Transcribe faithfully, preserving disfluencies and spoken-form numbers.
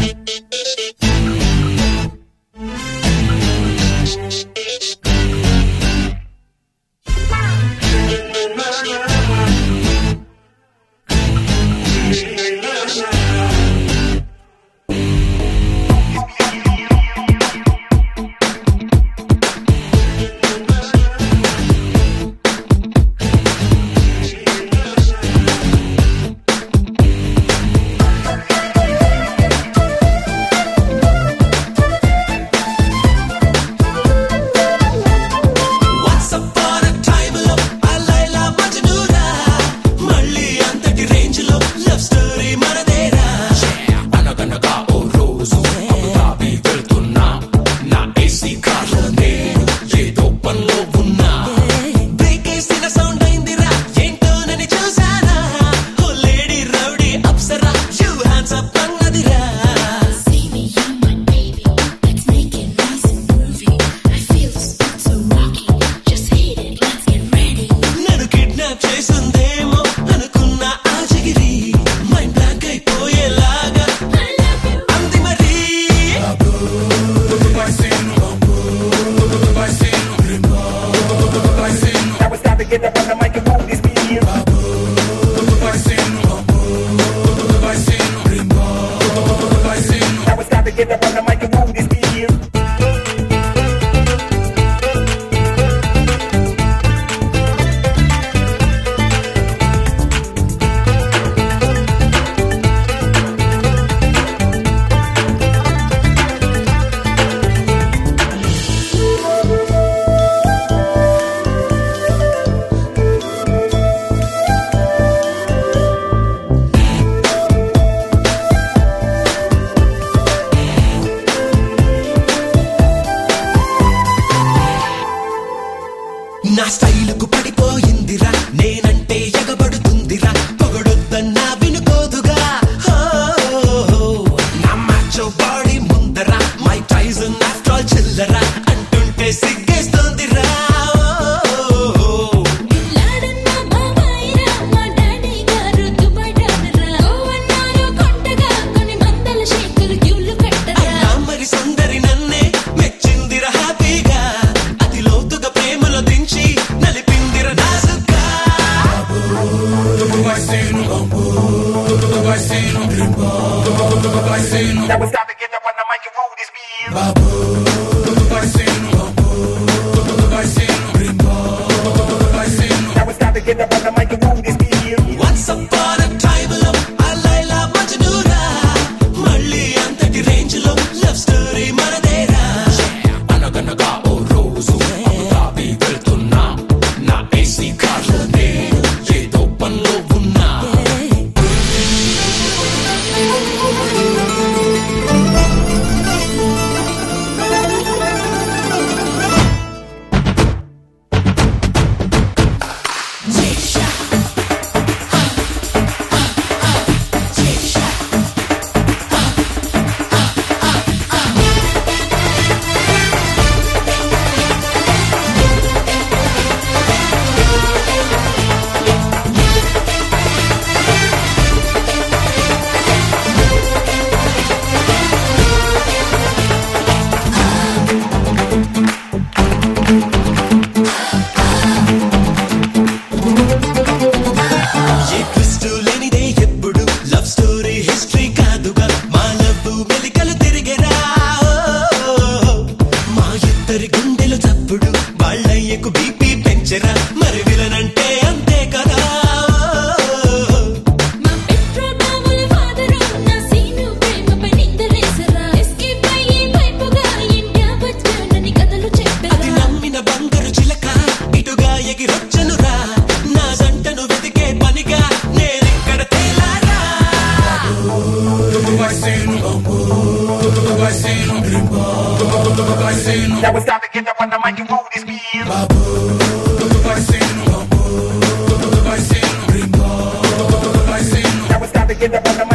నా స్టైలుకు పడిపోయిందిరా నేనంటే ఎగబడుతుందిరా పొగడొద్దన్నా వినుకోదుగా నా మాచో బాడీ ముందరా మై టైసన్ ఆఫ్టర్ ఆల్ చిల్లరా అంటుంటే సిగ్గేస్తోందిరా మరి సుందరి నన్నే మెచ్చిందిరా హ్యాపీగా అతి లోతుగా ప్రేమలో దించి నలిపిందిరా నాజుగా Now it's time to get up on the mic and roll this beat. Babu, Baiseno, Baiseno, Baiseno. Now it's time to get up on the mic and roll this beat. Once upon a time lo Laila Majnura Malli antati range lo love story manadera Anaganaga o rozu Abu Dhabi veltunna na A C car lo nenu ఏదో పనిలో ఉన్నా మరి విలనంటే అంతే కదా మా petrol బావుల father నా scene ప్రేమపై నిందలేసరా escape అయ్యే వైపుగా ఇండియా వచ్చానని కథలు చెప్పారా అది నమ్మిన బంగారు చిలక ఇటుగా ఎగిరొచ్చనురా నా జంటను వెతికే పనిగా నేనిక్కడ తేలారా Now it's time to get up on the mic and roll this beat. Now it's time to get up on the